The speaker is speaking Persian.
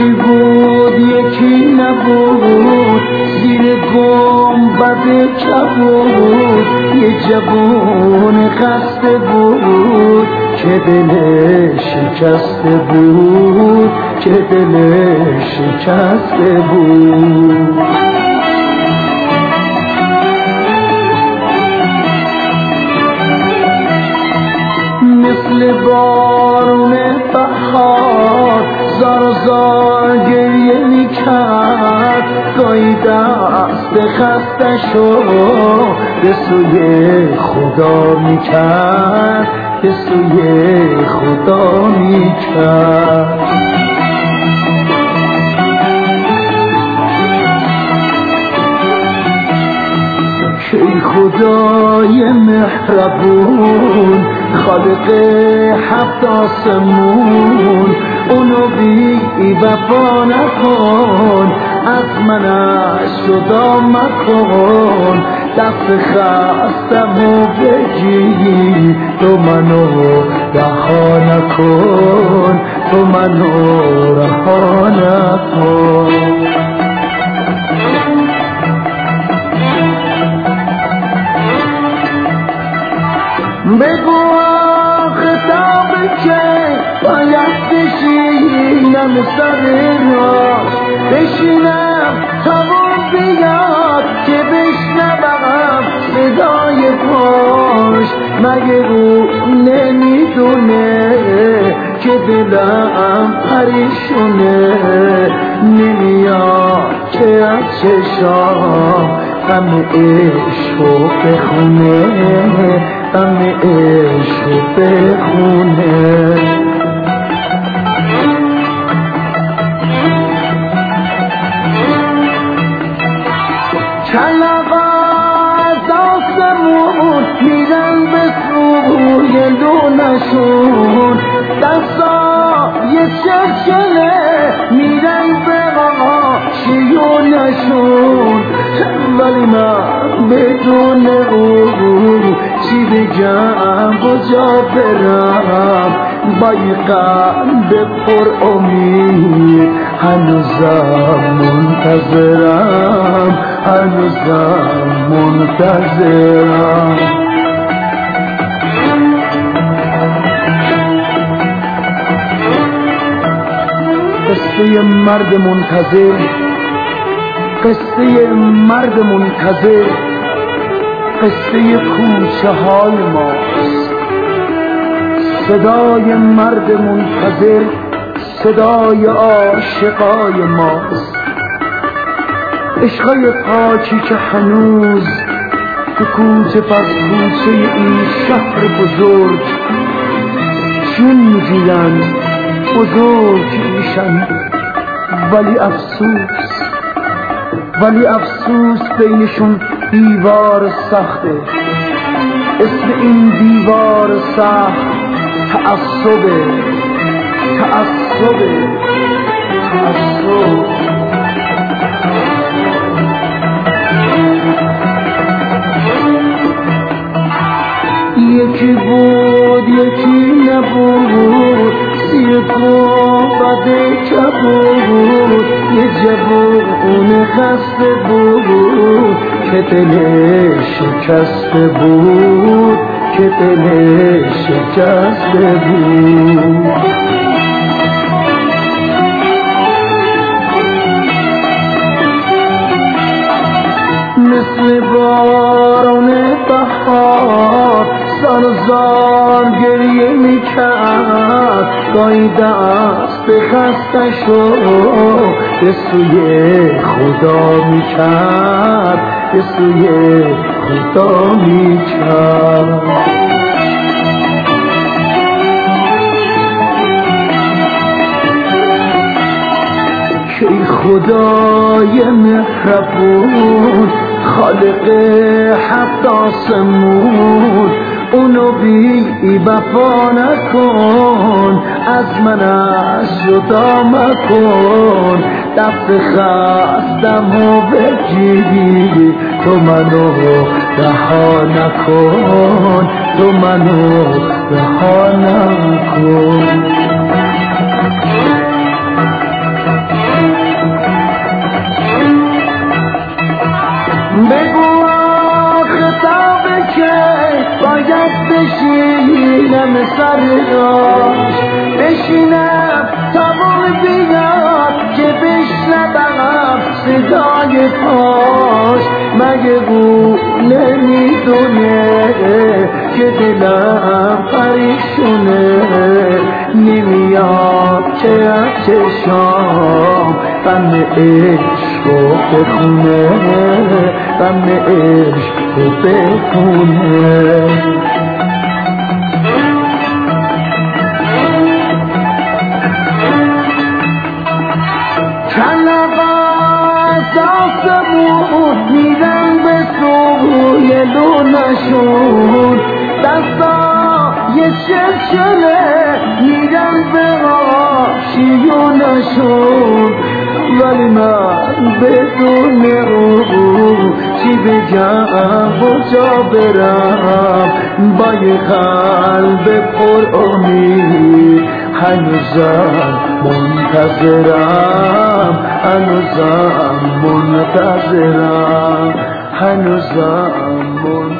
یکی بود یکی نبود، زیر گنبد کبود یه جوون خسته بود که دلش شکسته بود، که دلش شکسته بود. مثل بارون بهار زار زار گریه میکرد، گاهی دست خستشو به سوی خدا میکرد، به سوی خدا میکرد. ای خدای مهربون خالق هفت آسمون، اونو بی وفا نکن، از منش جدا مکن، دست خستمو بگیر، تو منو رها نکن، تو منو رها نکن. بگو خطابی که باید بشینم سر راه، بشینم تا اون بیاد که بشنوم صدای پاش. مگه او نمیدونه که دلم پریشونه، نمیاد که از چشام غم عشقو بخونه، غم عشقو بخونه. کلاغا از آسمون میرن به سوی لونشون، دستای چرچله میرن به آشیونشون، ولی من بدون او چی بگم کجا برم، با این قلب پر امید هنوزم منتظرم، هنوزم منتظرم. قصه مرد منتظر، قصه مرد منتظر، قصه کوچه های ماست. صدای مرد منتظر صدای عاشقای ماست، عشقای پاکی که هنوز تو کوچه پس کوچه این شهر بزرگ جون میگیرن، بزرگ میشن. ولی افسوس، ولی افسوس بینشون دیوار سخته. اسم این دیوار سخت تعصبه، تعصبه، تعصب. یکی بود یکی نبود، زیر گنبد کبود یه جوون خسته بود که دلش شکسته بود، که دلش شکسته بود. مثل بارون بهار زار زار گریه میکرد، گاهی دست به خستشو به سوی خدا میکرد، به سوی خدا میکرد. که ای خدای مهربون خالق هفت آسمون، اونو بی وفا نکن، از منش جدا مکن، دست خستمو بگیر، تو منو رها نکن، تو منو رها نکن. هاش مگه او نمیدونه که دلم پریشونه نمیاد که از چشام غم عشق رو بخونه غم عشق رو بخونه آسمون میرن به سوی لونشون دستا یه چلچله میرن به آشیونشون ولی من بدون او چی بگم کجا برم با یه قلب پر امید هنوزم منتظرم هنوزم منتظرم هنوزم منتظرم